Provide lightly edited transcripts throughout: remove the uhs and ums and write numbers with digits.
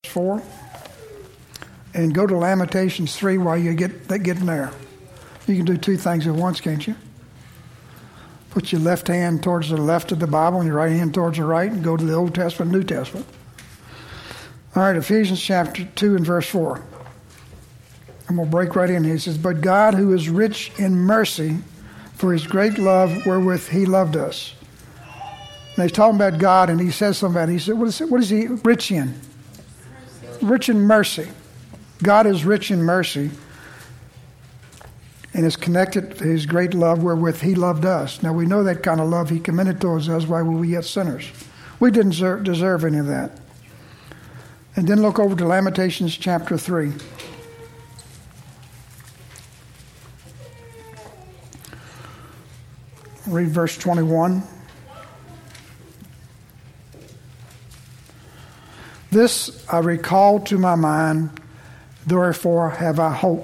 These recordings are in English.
4. And go to Lamentations 3 while you get there. You can do two things at once, can't you? Put your left hand towards the left of the Bible and your right hand towards the right and go to the Old Testament, New Testament. All right, Ephesians chapter 2 and verse 4. And we'll break right in here. He says, "But God, who is rich in mercy, for his great love wherewith he loved us." Now he's talking about God, and he says something about it. He said, what is he rich in? Rich in mercy. God is rich in mercy and is connected to his great love wherewith he loved us. Now we know that kind of love he commended towards us while we were yet sinners. We didn't deserve any of that. And then look over to Lamentations chapter 3. Read verse 21. "This I recall to my mind, therefore have I hope."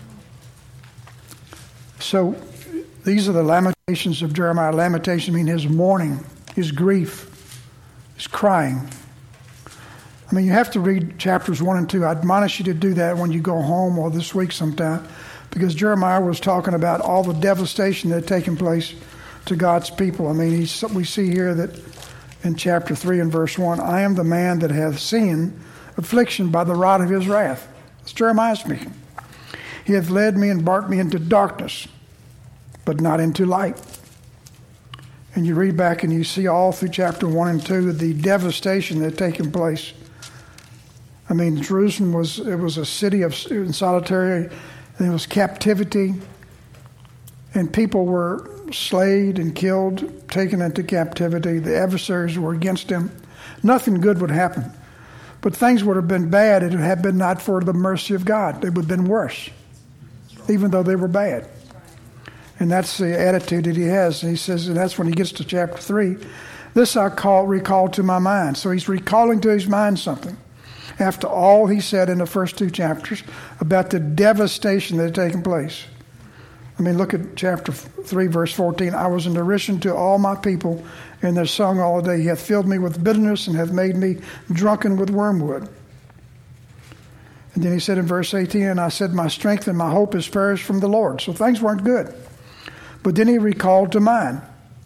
So these are the lamentations of Jeremiah. Lamentation means his mourning, his grief, his crying. I mean, you have to read chapters 1 and 2. I admonish you to do that when you go home or this week sometime, because Jeremiah was talking about all the devastation that had taken place to God's people. I mean, we see here that in chapter 3 and verse 1, "I am the man that hath seen affliction by the rod of his wrath." It's Jeremiah speaking. "He hath led me and brought me into darkness, but not into light." And you read back and you see all through chapter 1 and 2 the devastation that had taken place. I mean, Jerusalem was a city in solitary, and it was captivity, and people were slayed and killed, taken into captivity. The adversaries were against them. Nothing good would happen. But things would have been bad if it had been not for the mercy of God. They would have been worse, even though they were bad. And that's the attitude that he has. And he says, and that's when he gets to chapter 3, "This I recall to my mind." So he's recalling to his mind something. After all he said in the first 2 chapters about the devastation that had taken place. I mean, look at chapter 3, verse 14. "I was in derision to all my people, and their song all day. He hath filled me with bitterness, and hath made me drunken with wormwood." And then he said in verse 18, "And I said, my strength and my hope is perished from the Lord." So things weren't good. But then he recalled to mind.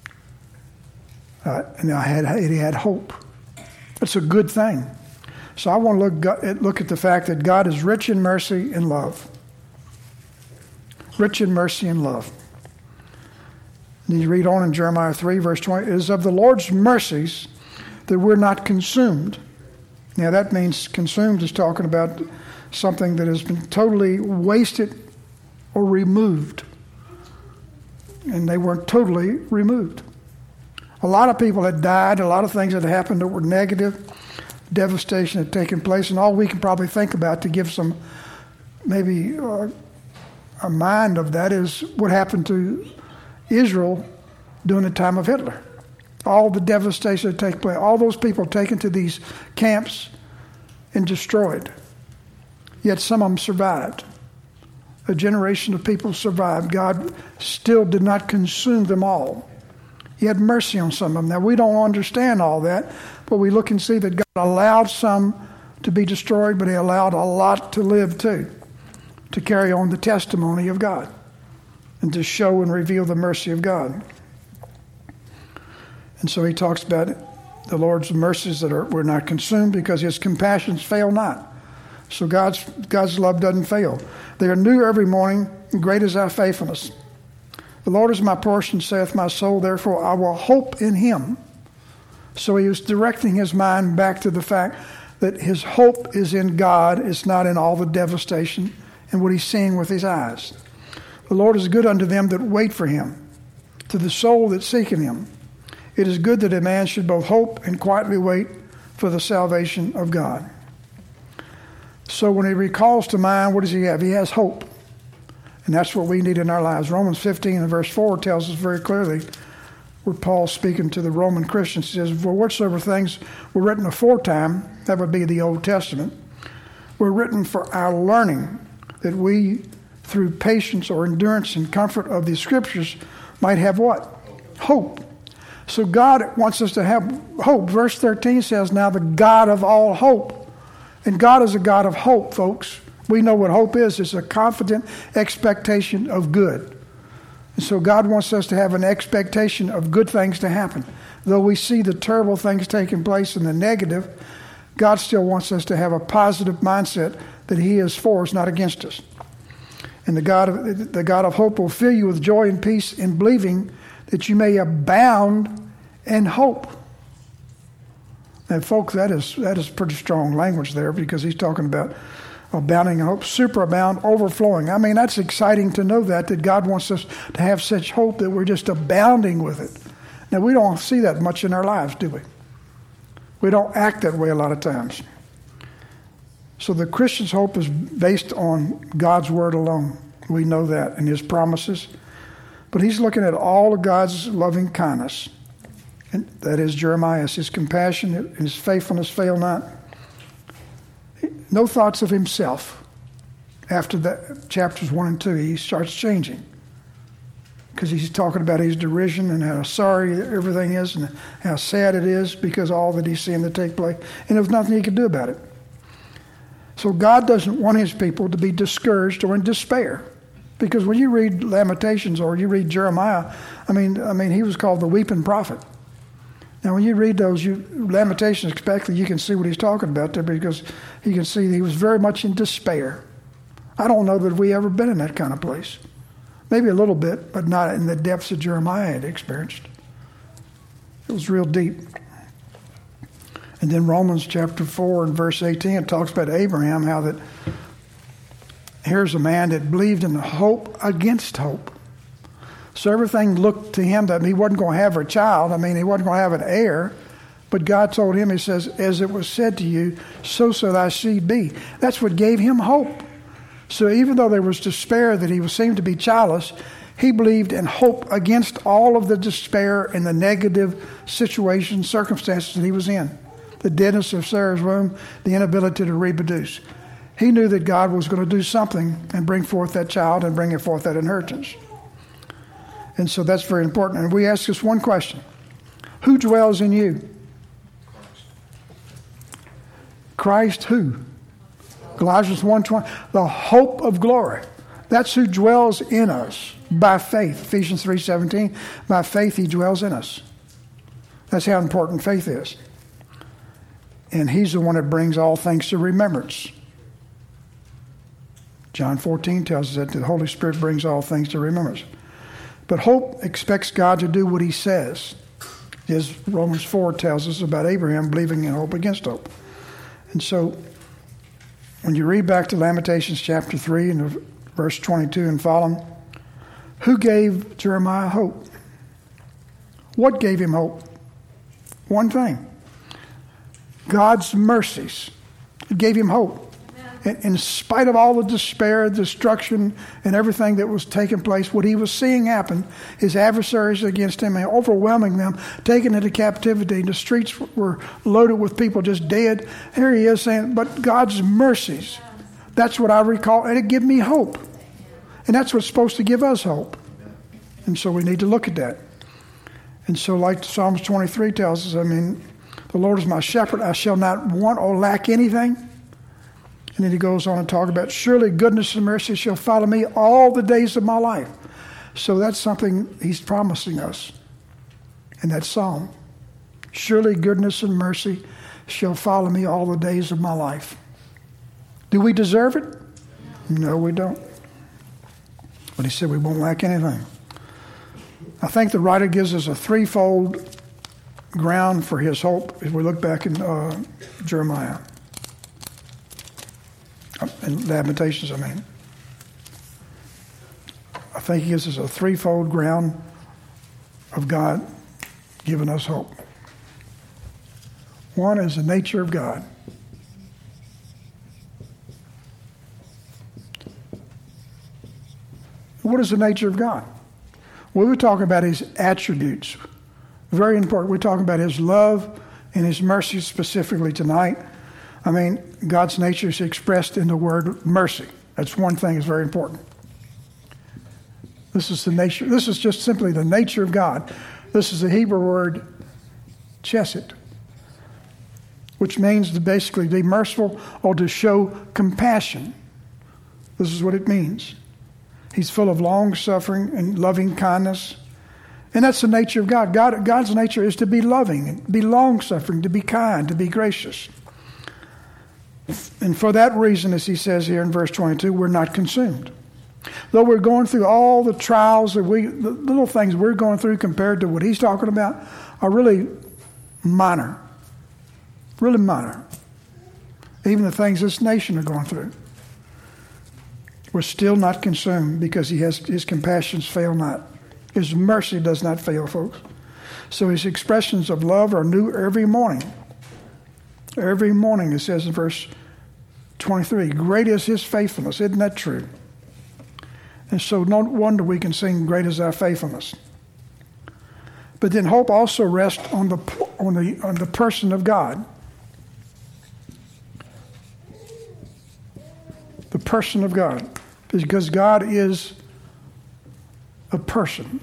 And he had hope. It's a good thing. So I want to look at the fact that God is rich in mercy and love. Rich in mercy and love. And you read on in Jeremiah 3, verse 20, "It is of the Lord's mercies that we're not consumed." Now that means consumed is talking about something that has been totally wasted or removed. And they weren't totally removed. A lot of people had died, a lot of things had happened that were negative, devastation had taken place, and all we can probably think about to give some maybe a mind of that is what happened to Israel during the time of Hitler. All the devastation that took place, all those people taken to these camps and destroyed. Yet some of them survived. A generation of people survived. God still did not consume them all. He had mercy on some of them. Now, we don't understand all that, but we look and see that God allowed some to be destroyed, but he allowed a lot to live too, to carry on the testimony of God and to show and reveal the mercy of God. And so he talks about the Lord's mercies that were not consumed because his compassions fail not. So God's love doesn't fail. They are new every morning, and great is our faithfulness. "The Lord is my portion, saith my soul, therefore I will hope in him." So he was directing his mind back to the fact that his hope is in God. It's not in all the devastation and what he's seeing with his eyes. "The Lord is good unto them that wait for him, to the soul that seeketh him. It is good that a man should both hope and quietly wait for the salvation of God." So when he recalls to mind, what does he have? He has hope. And that's what we need in our lives. Romans 15 and verse 4 tells us very clearly, where Paul's speaking to the Roman Christians, he says, "For whatsoever things were written aforetime," that would be the Old Testament, "were written for our learning, that we, through patience or endurance and comfort of the Scriptures, might have" what? Hope. So God wants us to have hope. Verse 13 says, "Now the God of all hope And God is a God of hope, folks. We know what hope is. It's a confident expectation of good. And so God wants us to have an expectation of good things to happen. Though we see the terrible things taking place in the negative, God still wants us to have a positive mindset that He is for us, not against us. And the God of hope will fill you with joy and peace in believing that you may abound in hope. And folks, that is pretty strong language there, because he's talking about abounding in hope, superabound, overflowing. I mean, that's exciting to know that God wants us to have such hope that we're just abounding with it. Now, we don't see that much in our lives, do we? We don't act that way a lot of times. So the Christian's hope is based on God's word alone. We know that, and His promises. But he's looking at all of God's loving kindness. And that is Jeremiah. His compassion, His faithfulness fail not. No thoughts of himself. After that, chapters 1 and 2, he starts changing. Because he's talking about his derision and how sorry everything is and how sad it is because of all that he's seeing to take place. And there's nothing he can do about it. So God doesn't want His people to be discouraged or in despair. Because when you read Lamentations or you read Jeremiah, I mean, he was called the weeping prophet. Now, when you read those Lamentations, especially, you can see what he's talking about there, because you can see he was very much in despair. I don't know that we ever been in that kind of place. Maybe a little bit, but not in the depths that Jeremiah had experienced. It was real deep. And then Romans chapter 4 and verse 18, it talks about Abraham, how that here's a man that believed in hope against hope. So everything looked to him that he wasn't going to have a child. I mean, he wasn't going to have an heir. But God told him, He says, as it was said to you, so shall thy seed be. That's what gave him hope. So even though there was despair that he seemed to be childless, he believed in hope against all of the despair and the negative situations, circumstances that he was in. The deadness of Sarah's womb, the inability to reproduce. He knew that God was going to do something and bring forth that child and bring forth that inheritance. And so that's very important. And we ask us one question. Who dwells in you? Christ who? Colossians 1:20. The hope of glory. That's who dwells in us by faith. Ephesians 3:17. By faith He dwells in us. That's how important faith is. And He's the one that brings all things to remembrance. John 14 tells us that the Holy Spirit brings all things to remembrance. But hope expects God to do what He says. As Romans 4 tells us about Abraham believing in hope against hope. And so, when you read back to Lamentations chapter 3 and verse 22 and following, who gave Jeremiah hope? What gave him hope? One thing. God's mercies. It gave him hope. In spite of all the despair, destruction, and everything that was taking place, what he was seeing happen, his adversaries against him, and overwhelming them, taken into captivity. The streets were loaded with people just dead. Here he is saying, but God's mercies, that's what I recall, and it gave me hope. And that's what's supposed to give us hope. And so we need to look at that. And so like Psalms 23 tells us, the Lord is my shepherd, I shall not want or lack anything. And then he goes on and talk about, surely goodness and mercy shall follow me all the days of my life. So that's something he's promising us in that psalm. Surely goodness and mercy shall follow me all the days of my life. Do we deserve it? No, we don't. But he said we won't lack anything. I think the writer gives us a threefold ground for his hope if we look back in Jeremiah. In Lamentations, I think he gives us a threefold ground of God giving us hope. One is the nature of God. What is the nature of God? We were talking about His attributes. Very important. We're talking about His love and His mercy specifically tonight. God's nature is expressed in the word mercy. That's one thing that's very important. This is the nature. This is just simply the nature of God. This is the Hebrew word chesed. which means to basically be merciful or to show compassion. This is what it means. He's full of long-suffering and loving kindness. And that's the nature of God. God's nature is to be loving, be long-suffering, to be kind, to be gracious. And for that reason, as he says here in verse 22, we're not consumed. Though we're going through all the trials, the little things we're going through compared to what he's talking about are really minor. Really minor. Even the things this nation are going through. We're still not consumed because his compassions fail not. His mercy does not fail, folks. So his expressions of love are new every morning. Every morning, it says in verse 23, great is his faithfulness. Isn't that true? And so no wonder we can sing, great is our faithfulness. But then hope also rests on the person of God. The person of God. Because God is a person.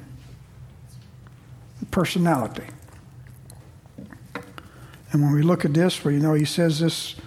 A personality. And when we look at this, where he says this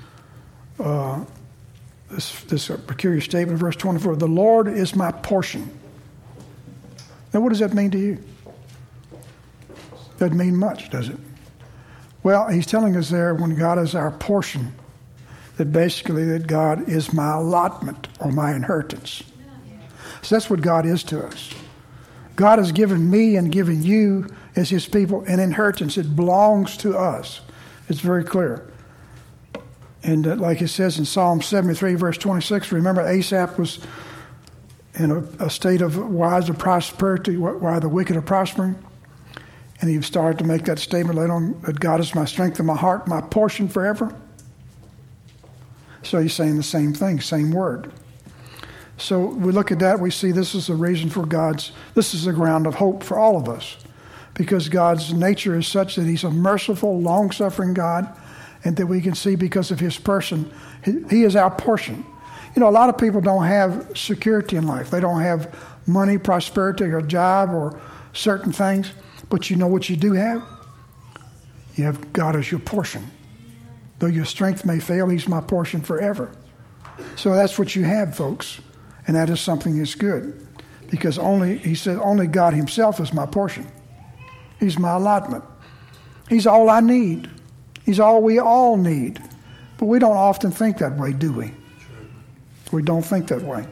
peculiar statement in verse 24, the Lord is my portion. Now what does that mean to you? Doesn't mean much, does it? Well, he's telling us there when God is our portion, that basically that God is my allotment or my inheritance. So that's what God is to us. God has given me and given you as his people an inheritance. It belongs to us. It's very clear. And like it says in Psalm 73, verse 26, remember Asaph was in a state of wise of prosperity while the wicked are prospering. And he started to make that statement later on, that God is my strength and my heart, my portion forever. So he's saying the same thing, same word. So we look at that, we see this is the reason for this is the ground of hope for all of us. Because God's nature is such that he's a merciful, long-suffering God, and that we can see because of his person, he is our portion. A lot of people don't have security in life. They don't have money, prosperity, or a job, or certain things. But you know what you do have? You have God as your portion. Though your strength may fail, he's my portion forever. So that's what you have, folks. And that is something that's good. Because he said, only God himself is my portion. He's my allotment. He's all I need. He's all we all need. But we don't often think that way, do we? We don't think that way.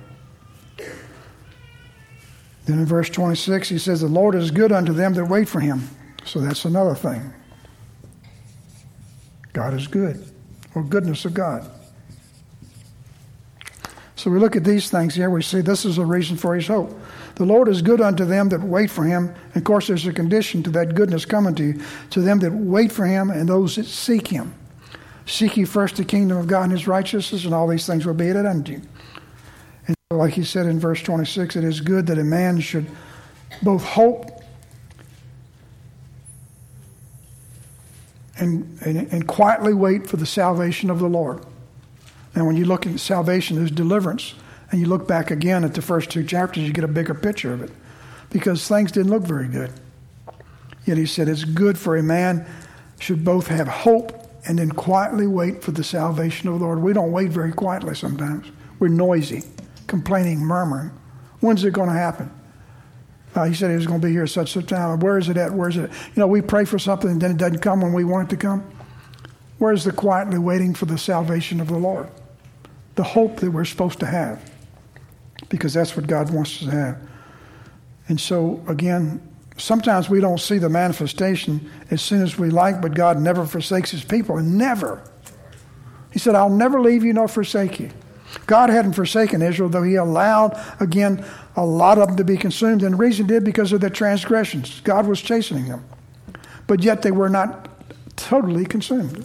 Then in verse 26, he says, the Lord is good unto them that wait for him. So that's another thing. God is good, or goodness of God. So we look at these things here, we see this is a reason for his hope. The Lord is good unto them that wait for him. And of course, there's a condition to that goodness coming to them that wait for him and those that seek him. Seek ye first the kingdom of God and his righteousness, and all these things will be added unto you. And so like he said in verse 26, it is good that a man should both hope and quietly wait for the salvation of the Lord. Now, when you look at salvation, there's deliverance. And you look back again at the first two chapters, you get a bigger picture of it. Because things didn't look very good. Yet he said it's good for a man should both have hope and then quietly wait for the salvation of the Lord. We don't wait very quietly sometimes. We're noisy, complaining, murmuring. When's it going to happen? He said he was going to be here at such a time. Where is it at? Where is it? We pray for something and then it doesn't come when we want it to come. Where's the quietly waiting for the salvation of the Lord? The hope that we're supposed to have. Because that's what God wants us to have. And so, again, sometimes we don't see the manifestation as soon as we like, but God never forsakes his people. And never. He said, I'll never leave you nor forsake you. God hadn't forsaken Israel, though he allowed, again, a lot of them to be consumed. And the reason he did because of their transgressions. God was chastening them. But yet they were not totally consumed.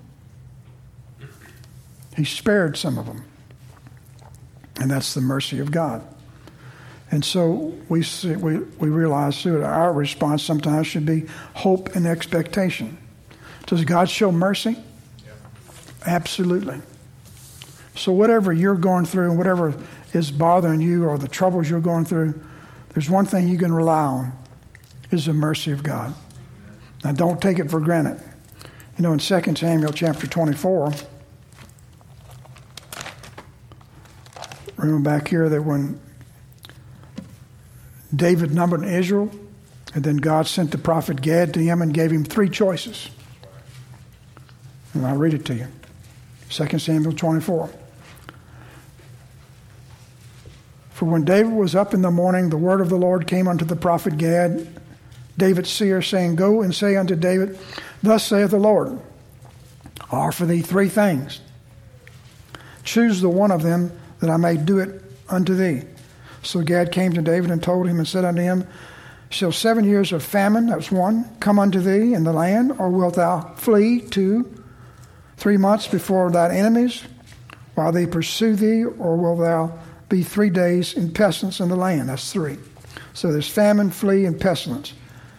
He spared some of them. And that's the mercy of God. And so we realize too that our response sometimes should be hope and expectation. Does God show mercy? Yeah. Absolutely. So whatever you're going through and whatever is bothering you or the troubles you're going through, there's one thing you can rely on is the mercy of God. Now don't take it for granted. You know, in 2 Samuel chapter 24, remember back here that when David numbered Israel, and then God sent the prophet Gad to him and gave him 3 choices. And I'll read it to you. 2 Samuel 24. For when David was up in the morning, the word of the Lord came unto the prophet Gad, David's seer, saying, Go and say unto David, Thus saith the Lord, I offer thee 3 things. Choose the one of them, that I may do it unto thee. So Gad came to David and told him and said unto him, Shall 7 years of famine, that's 1, come unto thee in the land, or wilt thou flee 2, 3 months before thine enemies, while they pursue thee, or wilt thou be 3 days in pestilence in the land? That's 3. So there's famine, flee, and pestilence.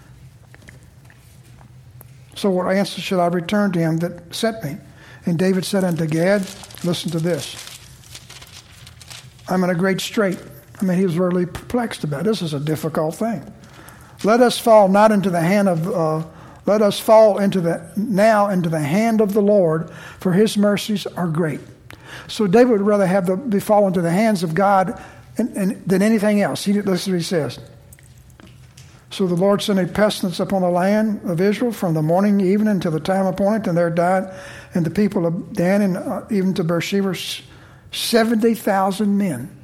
So what answer should I return to him that sent me? And David said unto Gad, listen to this. I'm in a great strait. I mean, he was really perplexed about it. This is a difficult thing. Let us fall not into the hand of, let us fall into the hand of the Lord, for his mercies are great. So David would rather be fall into the hands of God than anything else. Listen to what he says. So the Lord sent a pestilence upon the land of Israel from the morning even until the time appointed, and there died, and the people of Dan and even to Beersheba 70,000 men.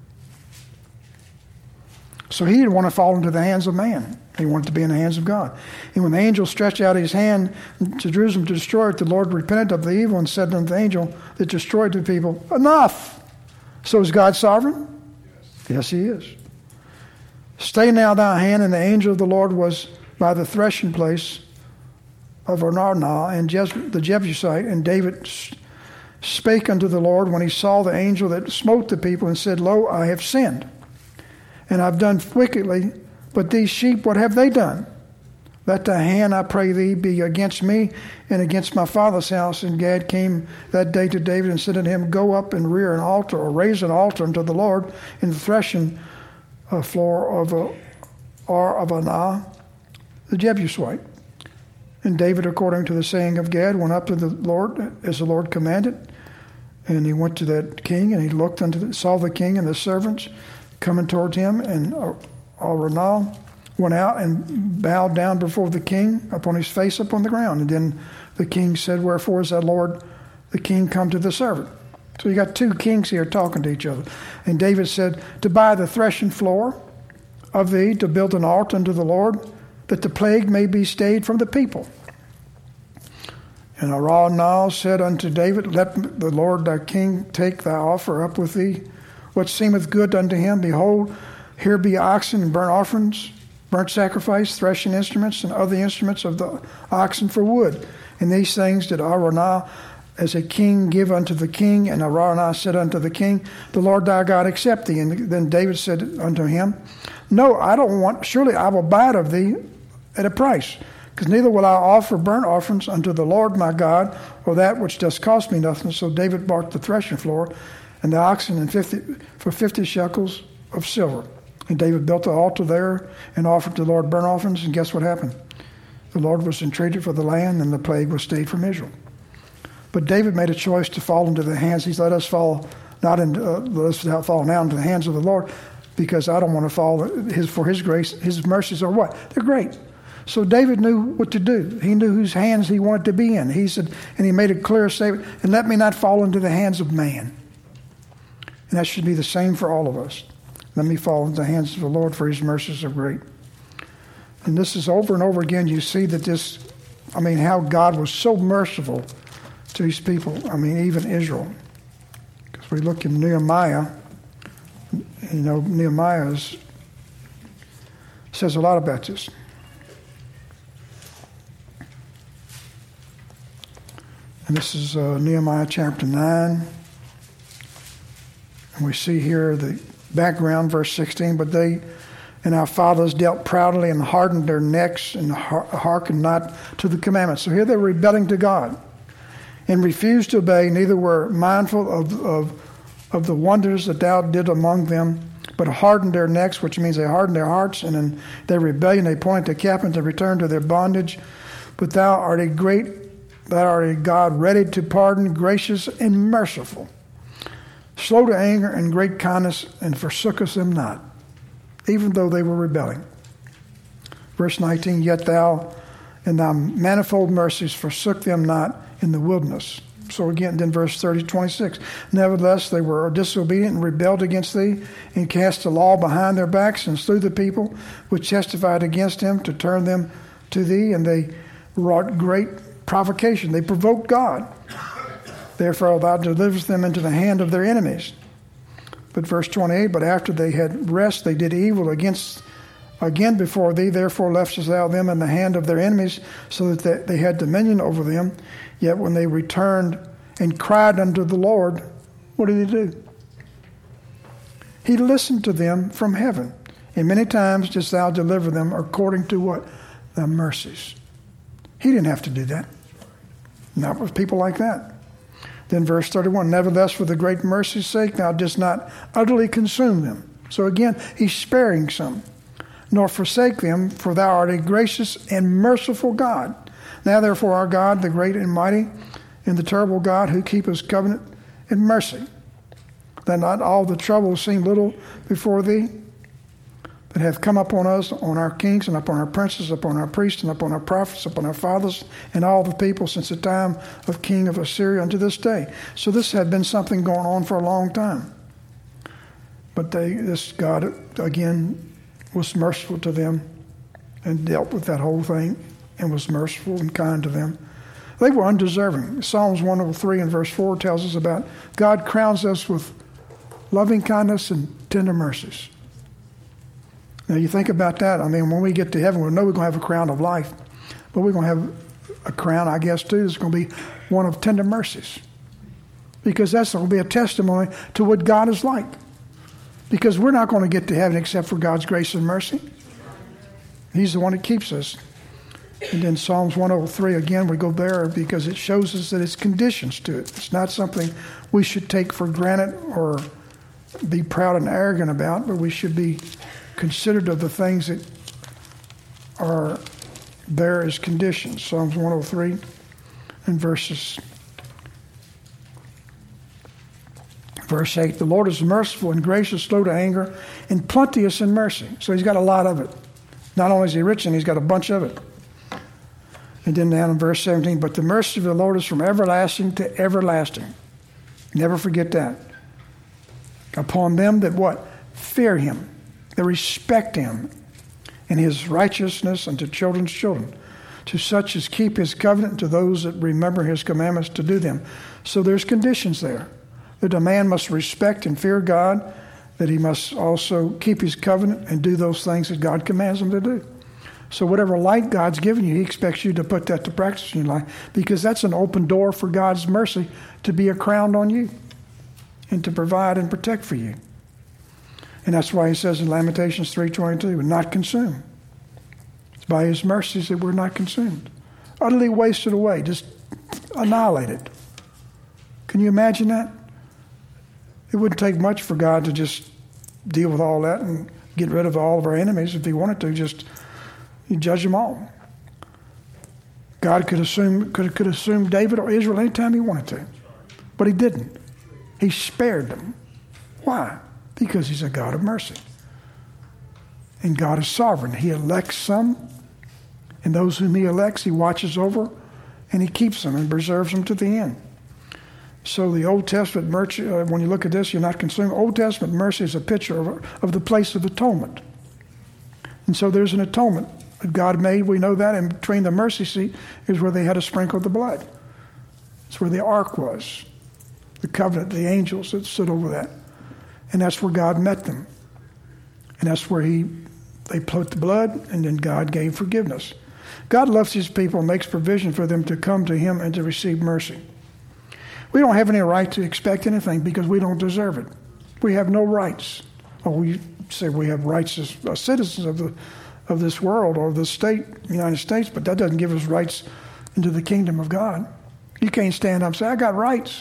So he didn't want to fall into the hands of man. He wanted to be in the hands of God. And when the angel stretched out his hand to Jerusalem to destroy it, the Lord repented of the evil and said unto the angel that destroyed the people, Enough! So is God sovereign? Yes, he is. Stay now thy hand, and the angel of the Lord was by the threshing place of Arnah and the Jebusite, and David spake unto the Lord when he saw the angel that smote the people, and said, Lo, I have sinned, and I've done wickedly, but these sheep, what have they done? Let thy hand, I pray thee, be against me and against my father's house. And Gad came that day to David and said unto him, Go up and rear an altar, or raise an altar unto the Lord in the threshing floor of Arnah, the Jebusite. And David, according to the saying of Gad, went up to the Lord as the Lord commanded. And he went to that king, and he looked saw the king and the servants coming towards him, and Arnah went out and bowed down before the king upon his face upon the ground. And then the king said, Wherefore is that Lord the king come to the servant? So you got 2 kings here talking to each other. And David said, To buy the threshing floor of thee, to build an altar unto the Lord, that the plague may be stayed from the people. And Araunah said unto David, Let the Lord thy king take thy offer up with thee, what seemeth good unto him. Behold, here be oxen and burnt offerings, burnt sacrifice, threshing instruments, and other instruments of the oxen for wood. And these things did Araunah as a king give unto the king. And Araunah said unto the king, The Lord thy God accept thee. And then David said unto him, No, I don't want, surely I will buy it of thee at a price, because neither will I offer burnt offerings unto the Lord my God, or that which does cost me nothing. So David bought the threshing floor and the oxen for 50 shekels of silver. And David built the altar there and offered to the Lord burnt offerings. And guess what happened? The Lord was entreated for the land, and the plague was stayed from Israel. But David made a choice to fall into the hands. He said, let us fall now into the hands of the Lord, because I don't want to fall for his grace. His mercies are what? They're great. So David knew what to do. He knew whose hands he wanted to be in. He said, and he made a clear statement, and let me not fall into the hands of man. And that should be the same for all of us. Let me fall into the hands of the Lord, for his mercies are great. And this is over and over again. You see that how God was so merciful to his people. Even Israel. Because we look in Nehemiah, Nehemiah says a lot about this. And this is Nehemiah chapter 9. And we see here the background, verse 16, But they and our fathers dealt proudly and hardened their necks and hearkened not to the commandments. So here they're rebelling to God and refused to obey, neither were mindful of the wonders that thou did among them, but hardened their necks, which means they hardened their hearts, and in their rebellion they pointed to captains and returned to their bondage. But thou art a great thou art a God ready to pardon, gracious and merciful, slow to anger and great kindness, and forsookest them not, even though they were rebelling. Verse 19, yet thou in thy manifold mercies forsook them not in the wilderness. So again, then verse 26, nevertheless they were disobedient and rebelled against thee, and cast the law behind their backs, and slew the people which testified against him to turn them to thee, and they wrought great provocation. They provoked God. Therefore thou deliverest them into the hand of their enemies. But verse 28, but after they had rest, they did evil again before thee. Therefore leftest thou them in the hand of their enemies, so that they had dominion over them. Yet when they returned and cried unto the Lord, what did he do? He listened to them from heaven. And many times didst thou deliver them according to what? The mercies. He didn't have to do that. Not with people like that. Then verse 31, nevertheless for the great mercy's sake thou didst not utterly consume them. So again, he's sparing some. Nor forsake them, for thou art a gracious and merciful God. Now therefore our God, the great and mighty, and the terrible God, who keepeth covenant and mercy, that not all the troubles seem little before thee, that have come upon us, on our kings, and upon our princes, upon our priests, and upon our prophets, upon our fathers, and all the people since the time of king of Assyria unto this day. So this had been something going on for a long time. But this God, again, was merciful to them and dealt with that whole thing and was merciful and kind to them. They were undeserving. Psalms 103 and verse 4 tells us about God crowns us with loving kindness and tender mercies. Now you think about that. I mean, when we get to heaven, we know we're going to have a crown of life. But we're going to have a crown, I guess, too. It's going to be one of tender mercies. Because that's going to be a testimony to what God is like. Because we're not going to get to heaven except for God's grace and mercy. He's the one that keeps us. And then Psalms 103, again, we go there because it shows us that it's conditions to it. It's not something we should take for granted or be proud and arrogant about, but we should be considerate of the things that are there as conditions. Psalms 103 and verse 8, the Lord is merciful and gracious, slow to anger, and plenteous in mercy. So he's got a lot of it. Not only is he rich, and he's got a bunch of it. And then down in verse 17, but the mercy of the Lord is from everlasting to everlasting. Never forget that. Upon them that what? Fear him, that respect him, and his righteousness unto children's children, to such as keep his covenant, to those that remember his commandments to do them. So there's conditions there. That a man must respect and fear God, that he must also keep his covenant and do those things that God commands him to do. So whatever light God's given you, he expects you to put that to practice in your life, because that's an open door for God's mercy to be a crown on you and to provide and protect for you. And that's why he says in Lamentations 3:22, we're not consumed. It's by his mercies that we're not consumed. Utterly wasted away, just annihilated. Can you imagine that? It wouldn't take much for God to just deal with all that and get rid of all of our enemies if he wanted to. Just judge them all. God could assume David or Israel anytime he wanted to. But he didn't. He spared them. Why? Because he's a God of mercy. And God is sovereign. He elects some, and those whom he elects, he watches over, and he keeps them and preserves them to the end. So the Old Testament mercy, when you look at this, you're not consumed. Old Testament mercy is a picture of the place of atonement. And so there's an atonement that God made. We know that. And between the mercy seat is where they had to sprinkle the blood. It's where the ark was. The covenant, the angels that stood over that. And that's where God met them. And that's where they put the blood, and then God gave forgiveness. God loves his people and makes provision for them to come to him and to receive mercy. We don't have any right to expect anything because we don't deserve it. We have no rights. Well, we say we have rights as citizens of this world or the state, United States, but that doesn't give us rights into the kingdom of God. You can't stand up and say, I got rights.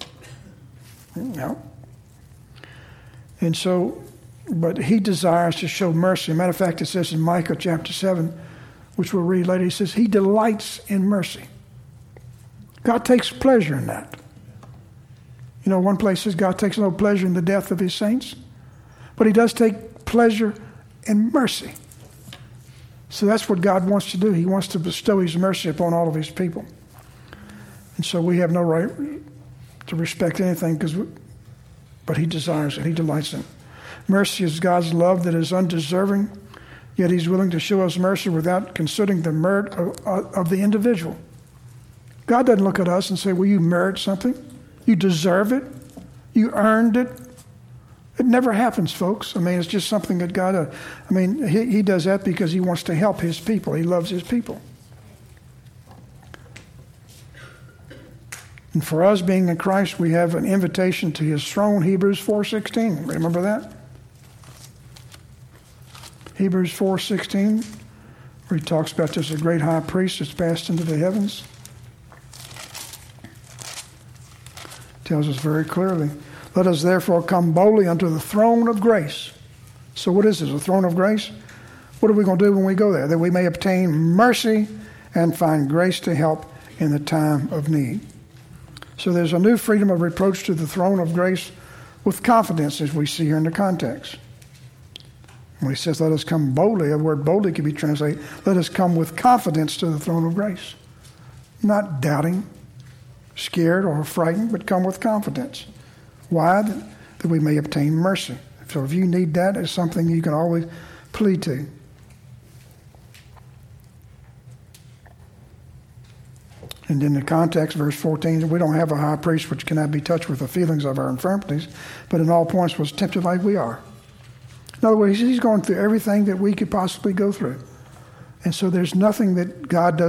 No. And so, but he desires to show mercy. Matter of fact, it says in Micah chapter 7, which we'll read later, he says he delights in mercy. God takes pleasure in that. You know, one place says God takes no pleasure in the death of his saints, but he does take pleasure in mercy. So that's what God wants to do. He wants to bestow his mercy upon all of his people. And so we have no right to respect anything, but he desires it. He delights in it. Mercy is God's love that is undeserving, yet he's willing to show us mercy without considering the merit of the individual. God doesn't look at us and say, well, you merit something. You deserve it. You earned it. It never happens, folks. I mean, it's just something that God, he does that because he wants to help his people. He loves his people. And for us being in Christ, we have an invitation to his throne, Hebrews 4:16. Remember that? Hebrews 4:16, where he talks about there's a great high priest that's passed into the heavens. Tells us very clearly, let us therefore come boldly unto the throne of grace. So what is this, a throne of grace? What are we going to do when we go there? That we may obtain mercy and find grace to help in the time of need. So there's a new freedom of approach to the throne of grace with confidence, as we see here in the context. When he says, let us come boldly, the word boldly can be translated, let us come with confidence to the throne of grace. Not doubting, scared or frightened, but come with confidence. Why? That we may obtain mercy. So if you need that, it's something you can always plead to. And in the context, verse 14, we don't have a high priest which cannot be touched with the feelings of our infirmities, but in all points was tempted like we are. In other words, he's going through everything that we could possibly go through. And so there's nothing that God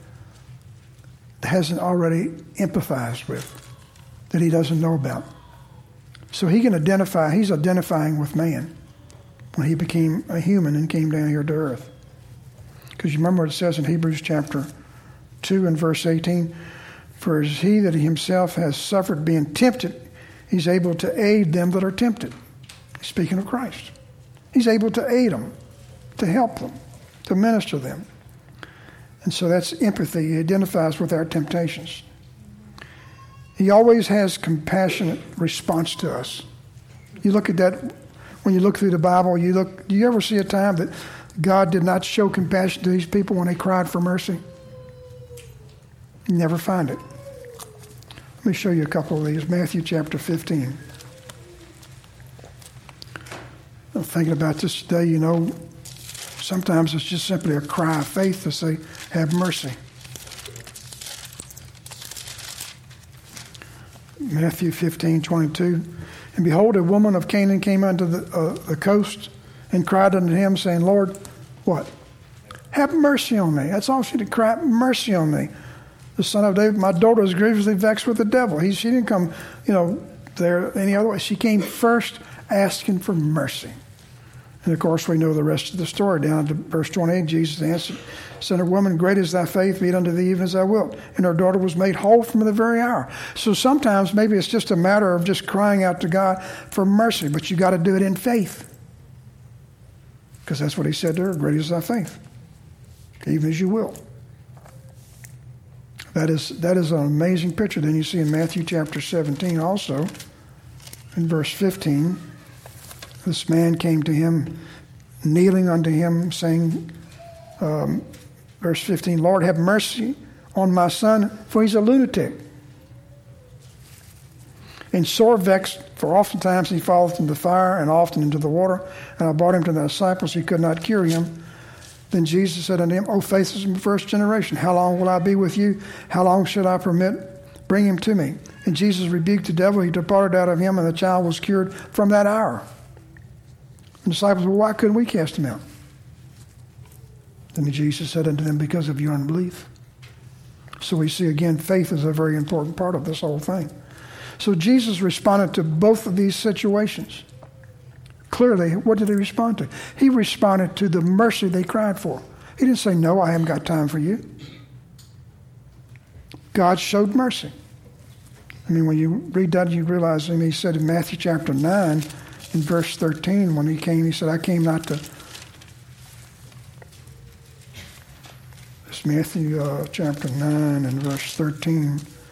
hasn't already empathized with, that he doesn't know about. So he's identifying with man when he became a human and came down here to earth. Because you remember what it says in Hebrews chapter 2 and verse 18, for as he that himself has suffered being tempted, he's able to aid them that are tempted. Speaking of Christ. He's able to aid them, to help them, to minister them. And so that's empathy. He identifies with our temptations. He always has compassionate response to us. You look at that when you look through the Bible. Do you ever see a time that God did not show compassion to these people when they cried for mercy? You never find it. Let me show you a couple of these. Matthew chapter 15. I'm thinking about this today, sometimes it's just simply a cry of faith to say, have mercy. Matthew 15:22. And behold, a woman of Canaan came unto the coast and cried unto him, saying, Lord, what? Have mercy on me. That's all she did, cry, mercy on me. The son of David, my daughter is grievously vexed with the devil. She didn't come, there any other way. She came first asking for mercy. And of course, we know the rest of the story. Down to verse 28, Jesus answered, said, woman, great is thy faith, be it unto thee even as thou wilt. And her daughter was made whole from the very hour. So sometimes maybe it's just a matter of just crying out to God for mercy, but you got to do it in faith. Because that's what he said to her, great is thy faith, even as you will. That is an amazing picture. Then you see in Matthew chapter 17 also, in verse 15, this man came to him, kneeling unto him, saying, verse 15, Lord, have mercy on my son, for he's a lunatic. And sore vexed, for oftentimes he falleth into the fire and often into the water. And I brought him to the disciples, he could not cure him. Then Jesus said unto him, O faithless and perverse generation, how long will I be with you? How long should I bring him to me? And Jesus rebuked the devil, he departed out of him, and the child was cured from that hour. The disciples, well, why couldn't we cast him out? Then Jesus said unto them, because of your unbelief. So we see again, faith is a very important part of this whole thing. So Jesus responded to both of these situations. Clearly, what did he respond to? He responded to the mercy they cried for. He didn't say, no, I haven't got time for you. God showed mercy. When you read that, you realize, he said in Matthew chapter 9, in verse 13, when he came, he said, I came not to... It's Matthew chapter 9 and verse 13.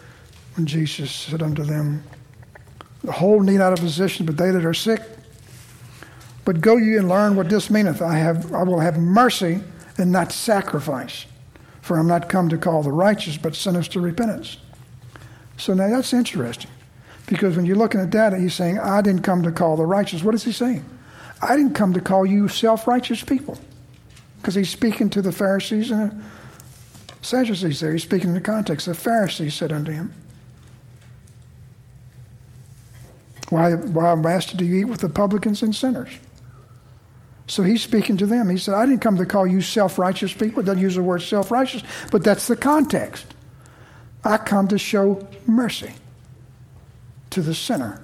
when Jesus said unto them, the whole need out of physician, but they that are sick. But go ye and learn what this meaneth. I will have mercy and not sacrifice. For I am not come to call the righteous, but sinners to repentance. So now that's interesting. Because when you're looking at that, he's saying, I didn't come to call the righteous. What is he saying? I didn't come to call you self-righteous people. Because he's speaking to the Pharisees and the Sadducees there. He's speaking in the context. The Pharisees said unto him, Why, Master, do you eat with the publicans and sinners? So he's speaking to them. He said, I didn't come to call you self-righteous people. It doesn't use the word self-righteous, but that's the context. I come to show mercy to the sinner.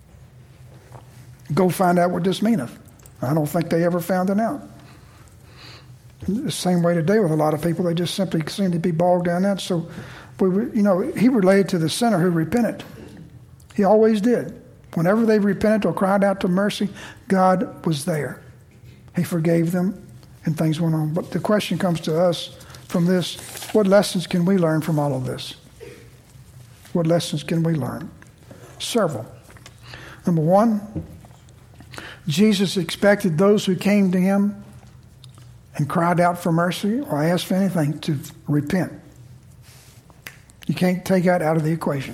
Go find out what this meaneth. I don't think they ever found it out. The same way today with a lot of people, they just simply seem to be bogged down in that. So, he related to the sinner who repented. He always did. Whenever they repented or cried out to mercy, God was there. He forgave them and things went on. But the question comes to us from this, what lessons can we learn from all of this? What lessons can we learn? Several. Number one, Jesus expected those who came to him and cried out for mercy or asked for anything to repent. You can't take that out of the equation.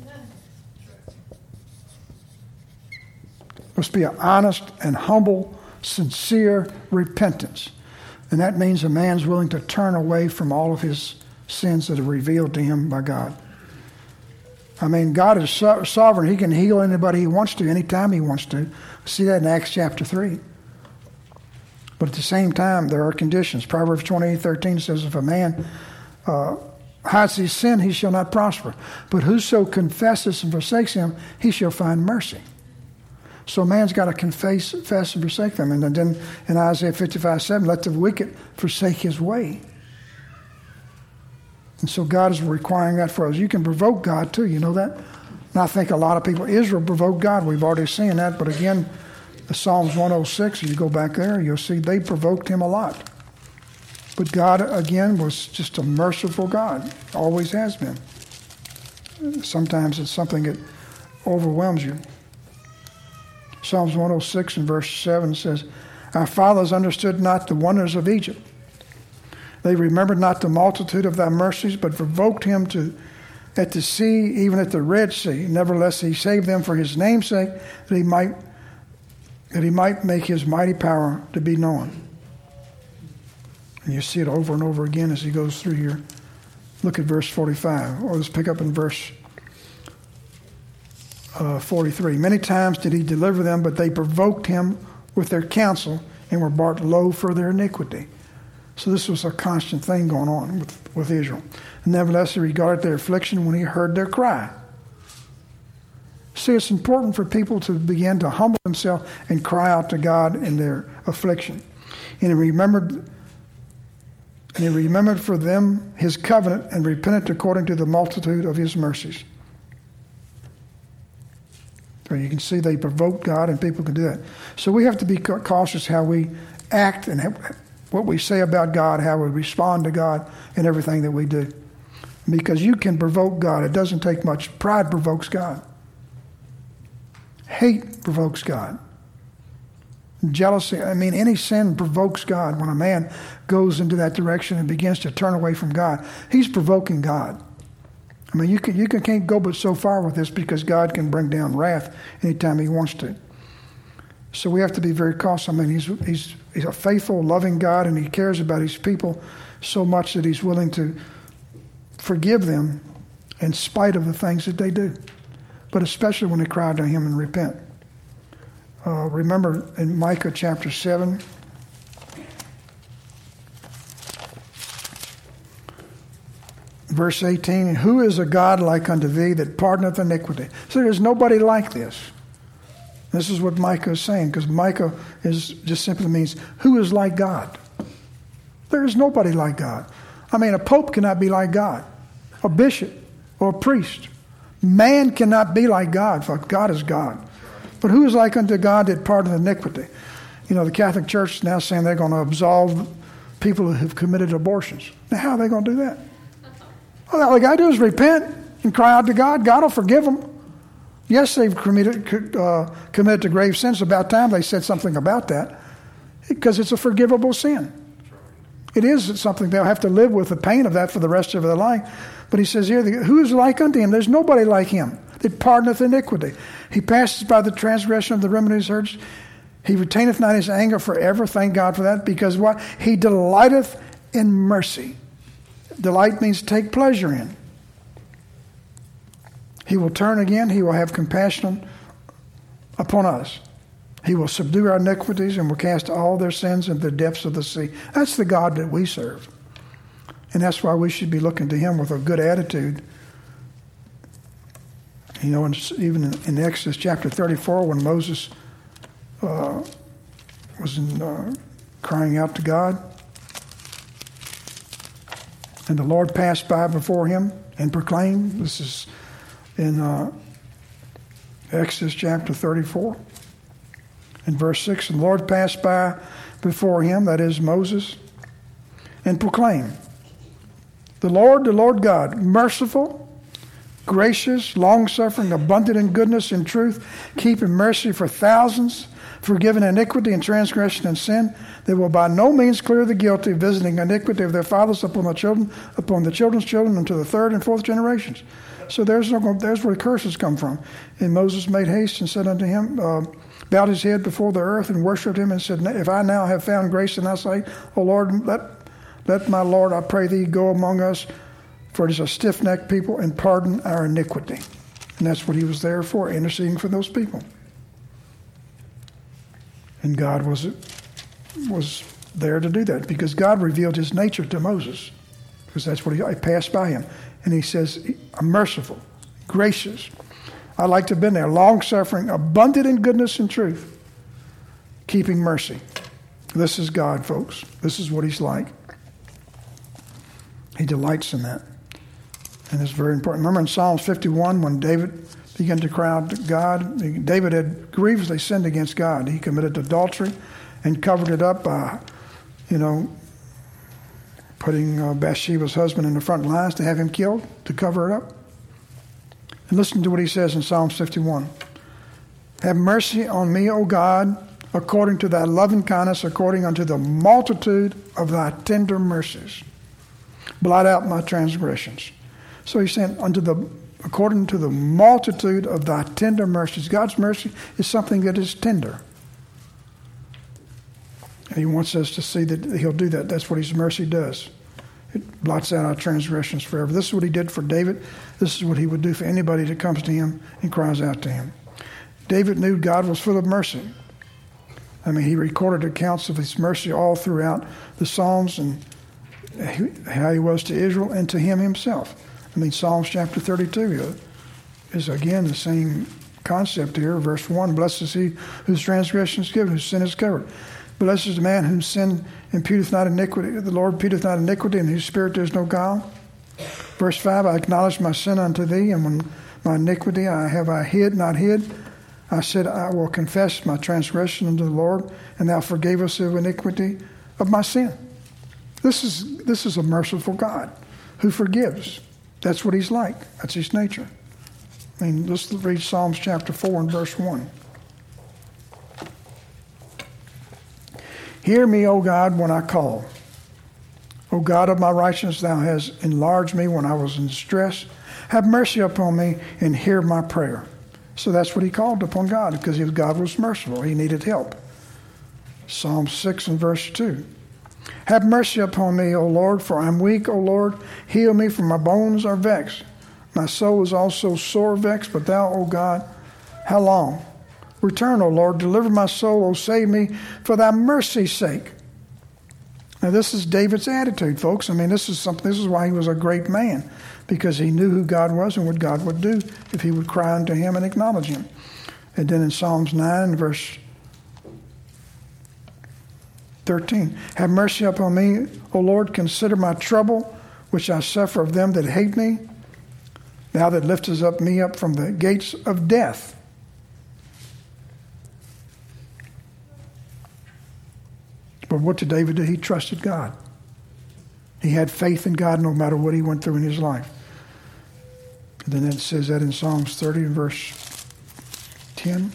It must be an honest and humble, sincere repentance. And that means a man's willing to turn away from all of his sins that are revealed to him by God. I mean, God is sovereign. He can heal anybody he wants to, anytime he wants to. See that in Acts chapter 3. But at the same time, there are conditions. Proverbs 28:13 says, if a man hides his sin, he shall not prosper. But whoso confesses and forsakes him, he shall find mercy. So a man's got to confess and forsake them. And then in Isaiah 55:7, let the wicked forsake his way. And so God is requiring that for us. You can provoke God too, you know that? And I think a lot of people, Israel provoked God. We've already seen that. But again, the Psalms 106, if you go back there, you'll see they provoked him a lot. But God, again, was just a merciful God. Always has been. Sometimes it's something that overwhelms you. Psalms 106 and verse 7 says, our fathers understood not the wonders of Egypt. They remembered not the multitude of thy mercies, but provoked him at the sea, even at the Red Sea. Nevertheless, he saved them for his name's sake, that he might make his mighty power to be known. And you see it over and over again as he goes through here. Look at verse 45. Or let's pick up in verse 43. Many times did he deliver them, but they provoked him with their counsel and were brought low for their iniquity. So this was a constant thing going on with Israel. And nevertheless, he regarded their affliction when he heard their cry. See, it's important for people to begin to humble themselves and cry out to God in their affliction. And he remembered for them his covenant and repented according to the multitude of his mercies. So you can see they provoked God, and people can do that. So we have to be cautious how we act and what we say about God, how we respond to God in everything that we do. Because you can provoke God. It doesn't take much. Pride provokes God. Hate provokes God. Jealousy, any sin provokes God. When a man goes into that direction and begins to turn away from God, he's provoking God. You can't go but so far with this, because God can bring down wrath anytime he wants to. So we have to be very cautious. He's a faithful, loving God, and he cares about his people so much that he's willing to forgive them in spite of the things that they do. But especially when they cry to him and repent. Remember in Micah chapter 7, verse 18, who is a God like unto thee that pardoneth iniquity? So there's nobody like this. This is what Micah is saying, because Micah just simply means, who is like God? There is nobody like God. A pope cannot be like God, a bishop or a priest. Man cannot be like God, for God is God. But who is like unto God that pardoneth iniquity? The Catholic Church is now saying they're going to absolve people who have committed abortions. Now, how are they going to do that? Well, all they got to do is repent and cry out to God. God will forgive them. Yes, they've committed to grave sins. About time they said something about that, because it's a forgivable sin. It is something they'll have to live with the pain of that for the rest of their life. But he says here, who is like unto him? There's nobody like him that pardoneth iniquity. He passes by the transgression of the remedies urged. He retaineth not his anger forever. Thank God for that. Because what? He delighteth in mercy. Delight means take pleasure in. He will turn again. He will have compassion upon us. He will subdue our iniquities and will cast all their sins into the depths of the sea. That's the God that we serve. And that's why we should be looking to him with a good attitude. You know, even in Exodus chapter 34, when Moses was crying out to God, and the Lord passed by before him and proclaimed, this is in Exodus chapter 34, in verse 6, and the Lord passed by before him, that is Moses, and proclaimed, the Lord God, merciful, gracious, long-suffering, abundant in goodness and truth, keeping mercy for thousands, forgiving iniquity and transgression and sin, they will by no means clear the guilty, visiting iniquity of their fathers upon the children's children, unto the third and fourth generations. So there's where the curses come from. And Moses made haste and said unto him, bowed his head before the earth and worshipped him and said, if I now have found grace in thy sight, O Lord, let my Lord, I pray thee, go among us, for it is a stiff-necked people, and pardon our iniquity. And that's what he was there for, interceding for those people. And God was there to do that, because God revealed his nature to Moses, because that's what he passed by him. And he says, I'm merciful, gracious. I like to have been there, long-suffering, abundant in goodness and truth, keeping mercy. This is God, folks. This is what he's like. He delights in that. And it's very important. Remember in Psalms 51, when David began to cry out to God, David had grievously sinned against God. He committed adultery and covered it up by, putting Bathsheba's husband in the front lines to have him killed, to cover it up. And listen to what he says in Psalms 51. Have mercy on me, O God, according to thy loving kindness, according unto the multitude of thy tender mercies. Blot out my transgressions. So he's saying, according to the multitude of thy tender mercies. God's mercy is something that is tender. And he wants us to see that he'll do that. That's what his mercy does. It blots out our transgressions forever. This is what he did for David. This is what he would do for anybody that comes to him and cries out to him. David knew God was full of mercy. I mean, he recorded accounts of his mercy all throughout the Psalms and how he was to Israel and to him himself. I mean, Psalms chapter 32 is again the same concept here. Verse 1, blessed is he whose transgression is given, whose sin is covered. Blessed is the man whose sin imputeth not iniquity. The Lord imputeth not iniquity, and whose spirit there is no guile. Verse 5, I acknowledge my sin unto thee, and when my iniquity I hid, not hid. I said, I will confess my transgression unto the Lord, and thou forgavest the iniquity of my sin. This is a merciful God who forgives. That's what he's like. That's his nature. I mean, let's read Psalms chapter 4 and verse 1. Hear me, O God, when I call. O God of my righteousness, thou hast enlarged me when I was in distress. Have mercy upon me and hear my prayer. So that's what he called upon God, because God was merciful. He needed help. Psalm 6 and verse 2. Have mercy upon me, O Lord, for I am weak, O Lord. Heal me, for my bones are vexed. My soul is also sore vexed, but thou, O God, how long? Return, O Lord, deliver my soul, O save me, for thy mercy's sake. Now this is David's attitude, folks. I mean, this is why he was a great man, because he knew who God was and what God would do if he would cry unto him and acknowledge him. And then in Psalms 9, verse 13, have mercy upon me, O Lord, consider my trouble, which I suffer of them that hate me, thou that liftest up me up from the gates of death. But what did David do? He trusted God. He had faith in God no matter what he went through in his life. And then it says that in Psalms 30 and verse 10.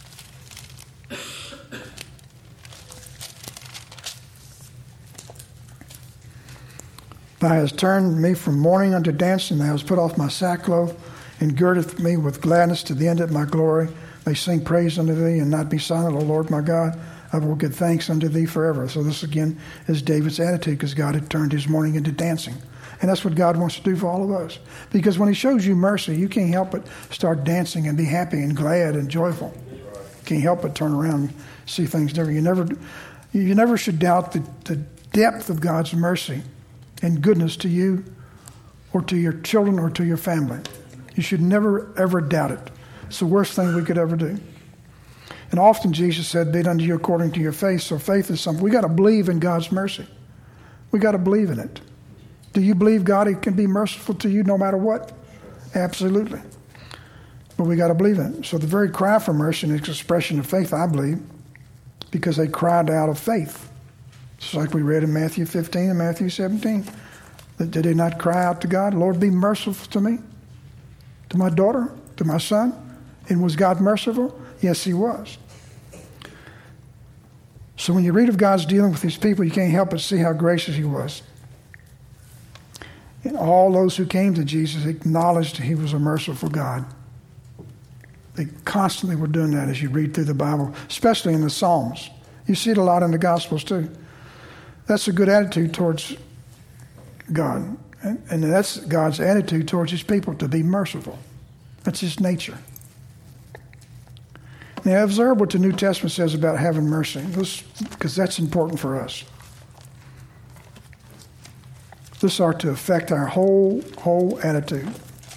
Thou hast turned me from mourning unto dancing. Thou hast put off my sackcloth, and girdeth me with gladness to the end of my glory. May sing praise unto thee, and not be silent, O Lord my God. I will give thanks unto thee forever. So this again is David's attitude, because God had turned his mourning into dancing. And that's what God wants to do for all of us. Because when he shows you mercy, you can't help but start dancing and be happy and glad and joyful. You can't help but turn around and see things different. You never should doubt the depth of God's mercy and goodness to you or to your children or to your family. You should never, ever doubt it. It's the worst thing we could ever do. And often Jesus said, be it unto you according to your faith. So faith is something. We got to believe in God's mercy. We got to believe in it. Do you believe God can be merciful to you no matter what? Absolutely. But we got to believe in it. So the very cry for mercy is an expression of faith, I believe, because they cried out of faith. Just like we read in Matthew 15 and Matthew 17. Did they not cry out to God, Lord, be merciful to me, to my daughter, to my son? And was God merciful? Yes, he was. So when you read of God's dealing with these people, you can't help but see how gracious he was. And all those who came to Jesus acknowledged he was a merciful God. They constantly were doing that as you read through the Bible, especially in the Psalms. You see it a lot in the Gospels too. That's a good attitude towards God. And that's God's attitude towards his people, to be merciful. That's his nature. Now, observe what the New Testament says about having mercy, because that's important for us. This ought to affect our whole attitude.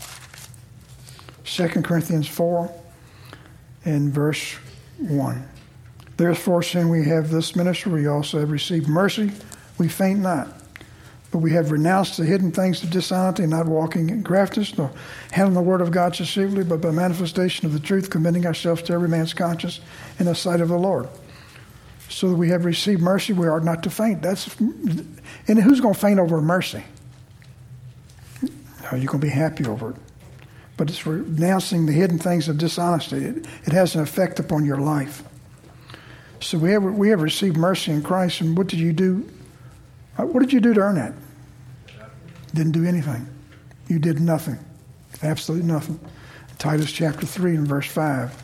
2 Corinthians 4 and verse 1. Therefore, seeing we have this ministry, we also have received mercy. We faint not. But we have renounced the hidden things of dishonesty, not walking in craftiness, nor handling the word of God deceitfully, but by manifestation of the truth, committing ourselves to every man's conscience in the sight of the Lord. So that we have received mercy, we are not to faint. And who's going to faint over mercy? No, you're going to be happy over it. But it's renouncing the hidden things of dishonesty. It has an effect upon your life. So we have received mercy in Christ, and what did you do? What did you do to earn that? Didn't do anything. You did nothing. Absolutely nothing. Titus chapter 3 and verse 5.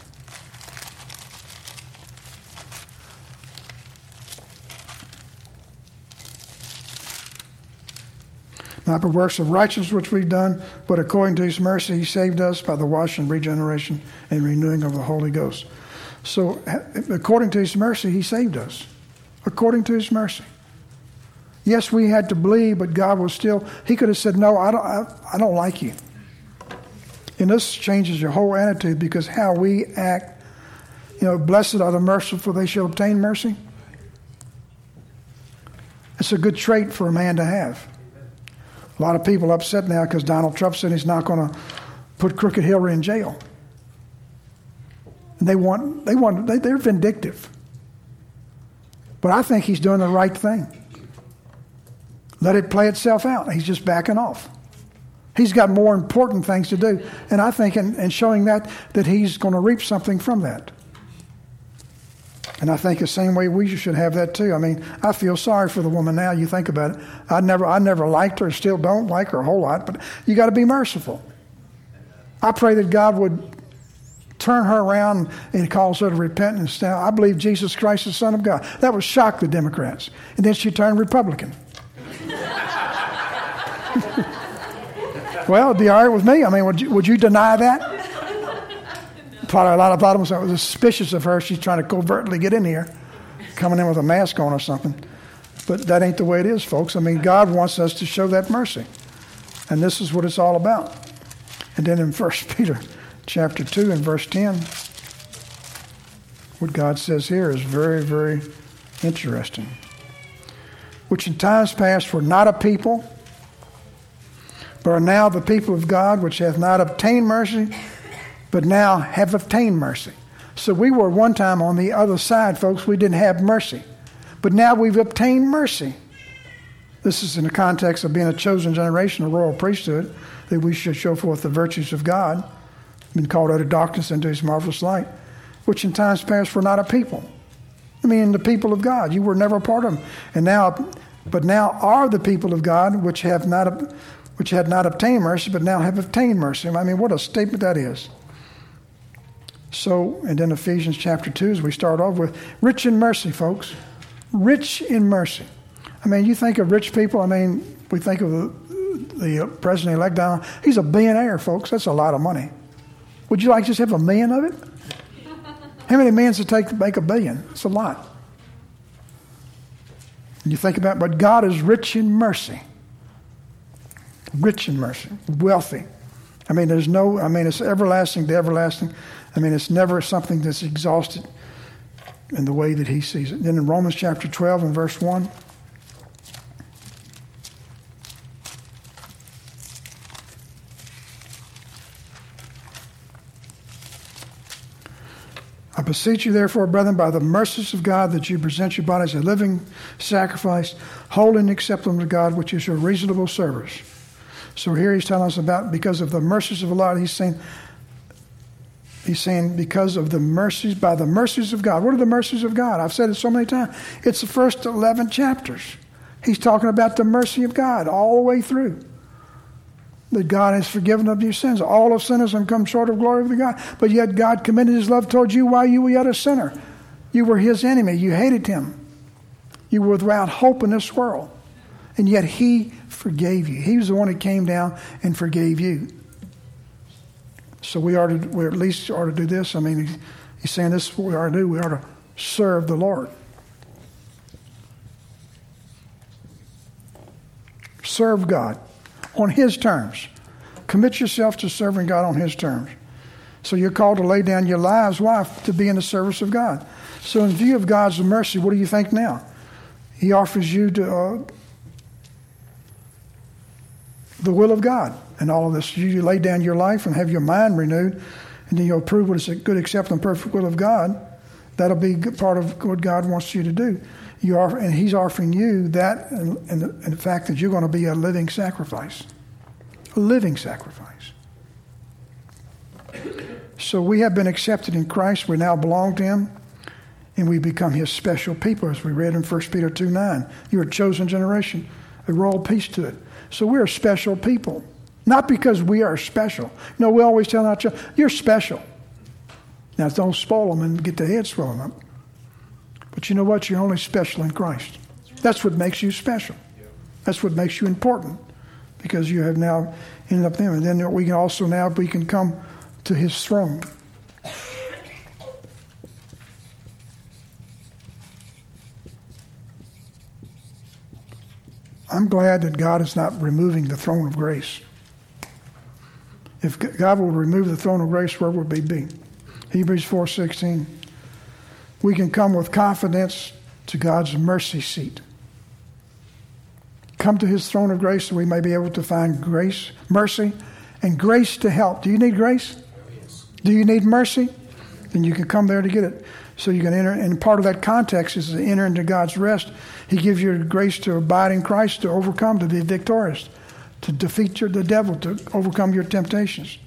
Not by works of righteousness which we've done, but according to his mercy he saved us by the washing, regeneration, and renewing of the Holy Ghost. So according to his mercy, he saved us. According to his mercy. Yes, we had to believe, but God was still, he could have said, no, I don't like you. And this changes your whole attitude, because how we act, blessed are the merciful, they shall obtain mercy. It's a good trait for a man to have. A lot of people are upset now because Donald Trump said he's not going to put Crooked Hillary in jail. And they're vindictive. But I think he's doing the right thing. Let it play itself out. He's just backing off. He's got more important things to do. And I think in showing that he's going to reap something from that. And I think the same way we should have that too. I mean, I feel sorry for the woman now. You think about it. I never liked her, still don't like her a whole lot, but you got to be merciful. I pray that God would turn her around and cause her to repent and stand. I believe Jesus Christ is the Son of God. That would shock the Democrats. And then she turned Republican. Well, it'd be all right with me. I mean, would you deny that? Probably a lot of them were suspicious of her. She's trying to covertly get in here, coming in with a mask on or something. But that ain't the way it is, folks. I mean, God wants us to show that mercy. And this is what it's all about. And then in 1 Peter chapter 2 and verse 10, what God says here is very, very interesting. Which in times past were not a people, but are now the people of God, which hath not obtained mercy, but now have obtained mercy. So we were one time on the other side, folks. We didn't have mercy. But now we've obtained mercy. This is in the context of being a chosen generation, a royal priesthood, that we should show forth the virtues of God, been called out of darkness into his marvelous light, which in times past were not a people. I mean, the people of God. You were never a part of them. But now are the people of God, which had not obtained mercy, but now have obtained mercy. I mean, what a statement that is. So, and then Ephesians chapter 2, as we start off with, rich in mercy, folks. Rich in mercy. I mean, you think of rich people, I mean, we think of the president-elect Donald. He's a billionaire, folks. That's a lot of money. Would you like to just have $1 million of it? How many millions does it take to make $1 billion? It's a lot. And you think about it, but God is rich in mercy. Rich in mercy. Wealthy. I mean, it's everlasting to everlasting. I mean, it's never something that's exhausted in the way that he sees it. Then in Romans chapter 12 and verse 1, I beseech you, therefore, brethren, by the mercies of God, that you present your bodies a living sacrifice, holy and acceptable to God, which is your reasonable service. So here he's telling us about, because of the mercies of the Lord, he's saying because of the mercies, by the mercies of God. What are the mercies of God? I've said it so many times. It's the first 11 chapters. He's talking about the mercy of God all the way through. That God has forgiven of your sins. All of sinners have come short of glory of God. But yet God commended his love towards you while you were yet a sinner. You were his enemy. You hated him. You were without hope in this world. And yet he forgave you. He was the one that came down and forgave you. So we at least ought to do this. I mean, he's saying this is what we ought to do. We ought to serve the Lord. Serve God on his terms. Commit yourself to serving God on his terms. So you're called to lay down your lives, why? To be in the service of God. So in view of God's mercy, what do you think now? He offers you the will of God in all of this. You lay down your life and have your mind renewed, and then you'll prove what is a good, acceptable, and perfect will of God. That'll be part of what God wants you to do. And he's offering you that, and the fact that you're going to be a living sacrifice. A living sacrifice. So we have been accepted in Christ. We now belong to him. And we become his special people, as we read in 1 Peter 2:9. You're a chosen generation, a royal priesthood. So we're a special people. Not because we are special. No, we always tell our children, you're special. Now, don't spoil them and get their heads swollen up. But you know what? You're only special in Christ. That's what makes you special. That's what makes you important. Because you have now ended up there. And then we can come to his throne. I'm glad that God is not removing the throne of grace. If God will remove the throne of grace, where would we be? Hebrews 4:16. We can come with confidence to God's mercy seat. Come to his throne of grace so we may be able to find grace, mercy, and grace to help. Do you need grace? Yes. Do you need mercy? Then you can come there to get it. So you can enter, and part of that context is to enter into God's rest. He gives you grace to abide in Christ, to overcome, to be victorious, to defeat the devil, to overcome your temptations.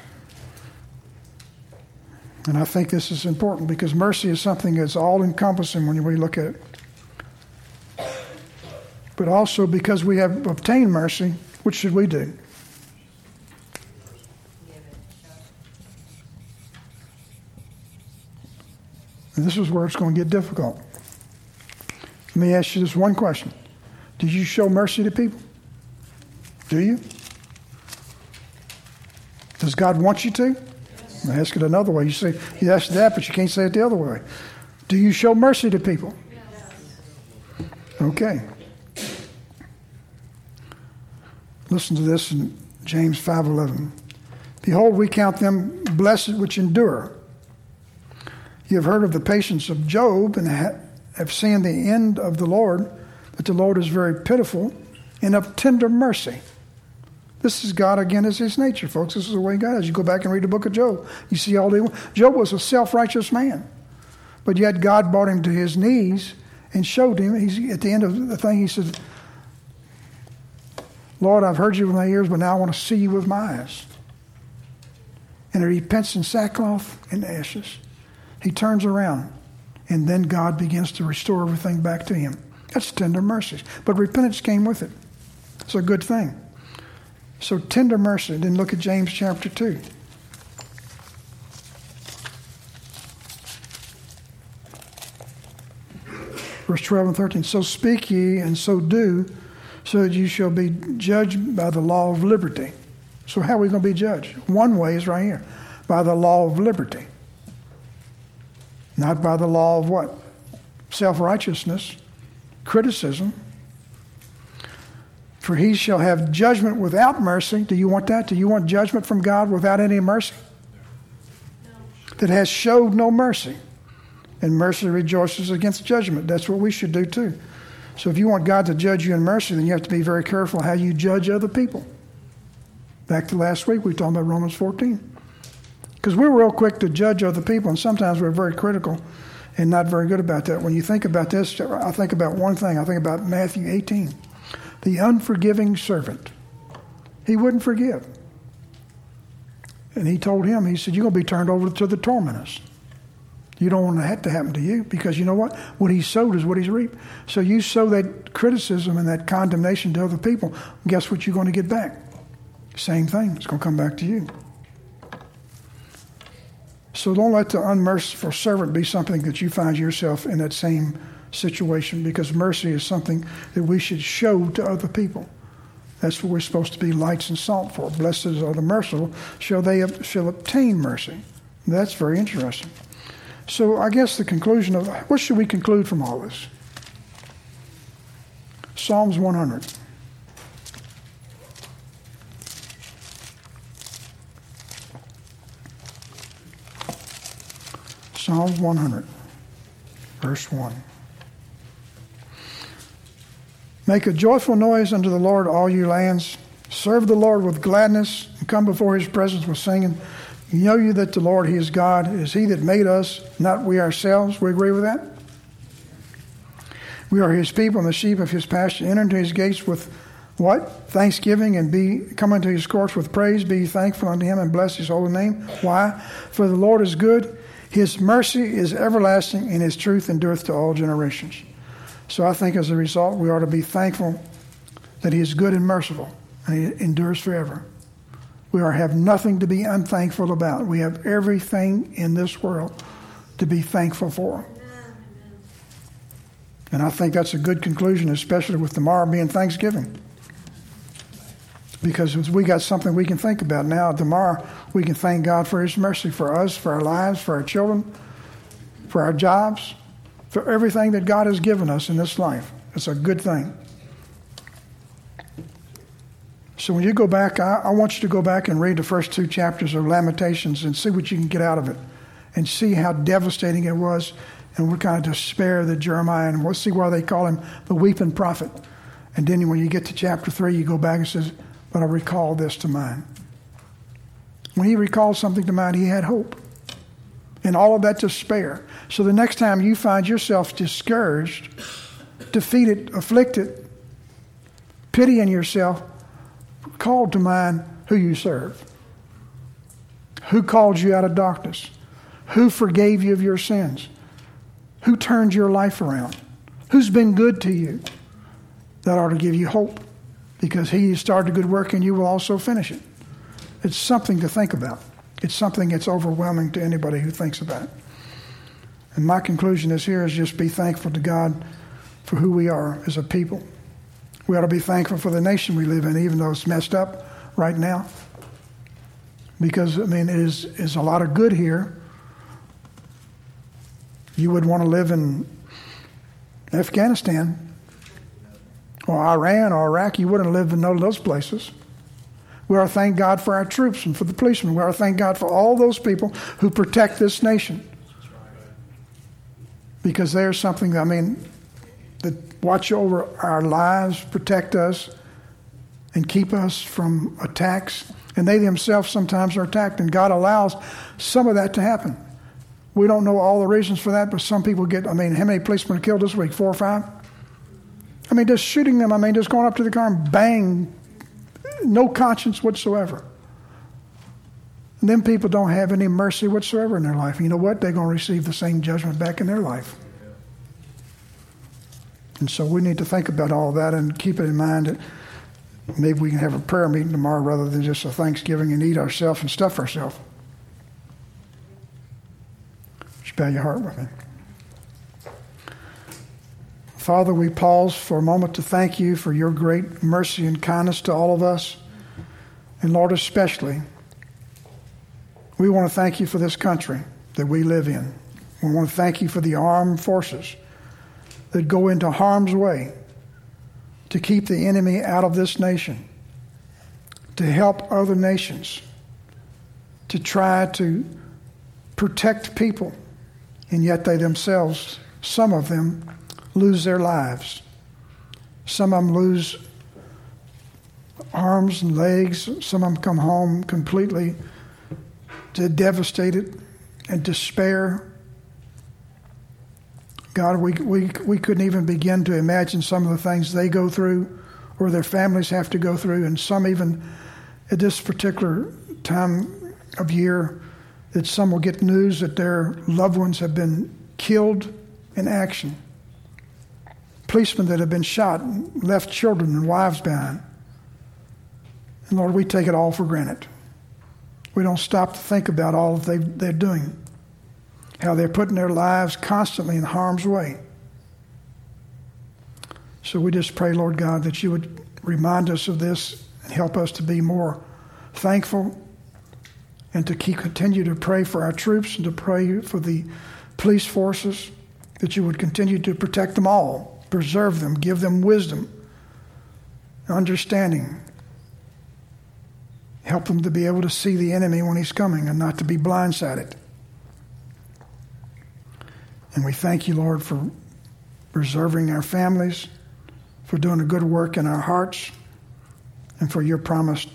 And I think this is important because mercy is something that's all-encompassing when we look at it. But also because we have obtained mercy, what should we do? And this is where it's going to get difficult. Let me ask you this one question. Do you show mercy to people? Do you? Does God want you to? Yes. I ask it another way. You ask that, but you can't say it the other way. Do you show mercy to people? Yes. Okay. Listen to this in James 5:11. Behold, we count them blessed which endure. You have heard of the patience of Job and have seen the end of the Lord, that the Lord is very pitiful and of tender mercy. This is God again, is his nature, folks. This is the way God is. You go back and read the book of Job. You see Job was a self-righteous man. But yet God brought him to his knees and showed him. At the end of the thing, he said, Lord, I've heard you with my ears, but now I want to see you with my eyes. And he repents in sackcloth and ashes. He turns around, and then God begins to restore everything back to him. That's tender mercies. But repentance came with it. It's a good thing. So tender mercy. Then look at James chapter 2. Verse 12 and 13. So speak ye, and so do, so that you shall be judged by the law of liberty. So how are we going to be judged? One way is right here. By the law of liberty. Not by the law of what? Self-righteousness, criticism. For he shall have judgment without mercy. Do you want that? Do you want judgment from God without any mercy? No. That has showed no mercy. And mercy rejoices against judgment. That's what we should do too. So if you want God to judge you in mercy, then you have to be very careful how you judge other people. Back to last week, we talked about Romans 14. Because we're real quick to judge other people, and sometimes we're very critical and not very good about that. When you think about this, I think about one thing. I think about Matthew 18. The unforgiving servant. He wouldn't forgive. And he told him, he said, you're going to be turned over to the tormentors. You don't want that to happen to you, because you know what? What he sowed is what he's reaped. So you sow that criticism and that condemnation to other people, guess what you're going to get back? Same thing. It's going to come back to you. So don't let the unmerciful servant be something that you find yourself in that same situation, because mercy is something that we should show to other people. That's what we're supposed to be lights and salt for. Blessed are the merciful, shall obtain mercy. That's very interesting. So I guess the conclusion of, what should we conclude from all this? Psalms 100. Psalms 100, verse 1. Make a joyful noise unto the Lord, all you lands. Serve the Lord with gladness, and come before his presence with singing. Know you that the Lord, he is God. It is he that made us, not we ourselves. We agree with that? We are his people and the sheep of his pasture. Enter into his gates with what? Thanksgiving, and come unto his courts with praise. Be thankful unto him and bless his holy name. Why? For the Lord is good. His mercy is everlasting, and his truth endureth to all generations. So I think as a result, we ought to be thankful that he is good and merciful, and he endures forever. We have nothing to be unthankful about. We have everything in this world to be thankful for. And I think that's a good conclusion, especially with tomorrow being Thanksgiving. Because we got something we can think about now. Tomorrow we can thank God for his mercy for us, for our lives, for our children, for our jobs, for everything that God has given us in this life. It's a good thing. So when you go back, I want you to go back and read the first 2 chapters of Lamentations and see what you can get out of it, and see how devastating it was and what kind of despair that Jeremiah, and we'll see why they call him the weeping prophet. And then when you get to chapter 3, you go back and says, but I recall this to mind. When he recalled something to mind, he had hope. And all of that despair. So the next time you find yourself discouraged, defeated, afflicted, pitying yourself, call to mind who you serve. Who called you out of darkness? Who forgave you of your sins? Who turned your life around? Who's been good to you? That ought to give you hope, because he who started a good work in you will also finish it. It's something to think about. It's something that's overwhelming to anybody who thinks about it. And my conclusion is just be thankful to God for who we are as a people. We ought to be thankful for the nation we live in, even though it's messed up right now. Because, it is a lot of good here. You would want to live in Afghanistan or Iran or Iraq. You wouldn't live in none of those places. We ought to thank God for our troops and for the policemen. We ought to thank God for all those people who protect this nation. Because there's something, that watch over our lives, protect us, and keep us from attacks. And they themselves sometimes are attacked, and God allows some of that to happen. We don't know all the reasons for that, but some people get, how many policemen are killed this week? 4 or 5? Just shooting them, just going up to the car and bang, no conscience whatsoever. And them people don't have any mercy whatsoever in their life. And you know what? They're going to receive the same judgment back in their life. And so we need to think about all that and keep it in mind that maybe we can have a prayer meeting tomorrow rather than just a Thanksgiving and eat ourselves and stuff ourselves. Just bow your heart with me. Father, we pause for a moment to thank you for your great mercy and kindness to all of us. And Lord, especially, we want to thank you for this country that we live in. We want to thank you for the armed forces that go into harm's way to keep the enemy out of this nation, to help other nations, to try to protect people, and yet they themselves, some of them, lose their lives. Some of them lose arms and legs. Some of them come home completely devastated and despair. God, we couldn't even begin to imagine some of the things they go through or their families have to go through, and some even at this particular time of year that some will get news that their loved ones have been killed in action. Policemen that have been shot and left children and wives behind. And Lord, we take it all for granted. We don't stop to think about all that they're doing, how they're putting their lives constantly in harm's way. So we just pray, Lord God, that you would remind us of this and help us to be more thankful and to continue to pray for our troops and to pray for the police forces, that you would continue to protect them all. Preserve them, give them wisdom, understanding. Help them to be able to see the enemy when he's coming and not to be blindsided. And we thank you, Lord, for preserving our families, for doing a good work in our hearts, and for your promise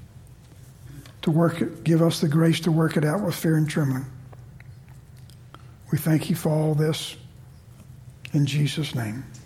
to give us the grace to work it out with fear and trembling. We thank you for all this in Jesus' name.